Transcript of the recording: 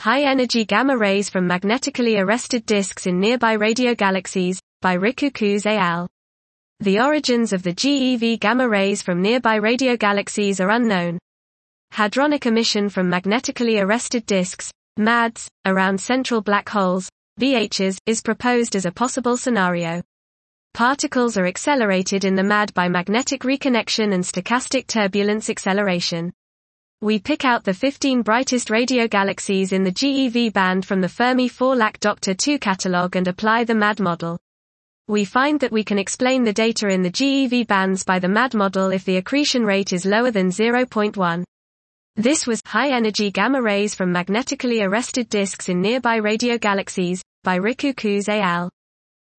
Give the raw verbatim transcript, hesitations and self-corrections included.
High-energy gamma rays from magnetically arrested disks in nearby radio galaxies, by Riku Kuz et al. The origins of the G E V gamma rays from nearby radio galaxies are unknown. Hadronic emission from magnetically arrested disks, M A Ds, around central black holes, V Hs, is proposed as a possible scenario. Particles are accelerated in the M A D by magnetic reconnection and stochastic turbulence acceleration. We pick out the fifteen brightest radio galaxies in the G E V band from the Fermi four Lac Doctor two catalog and apply the M A D model. We find that we can explain the data in the G E V bands by the M A D model if the accretion rate is lower than zero point one. This was High-Energy Gamma Rays from Magnetically Arrested Disks in Nearby Radio Galaxies, by Riku Kuz et al.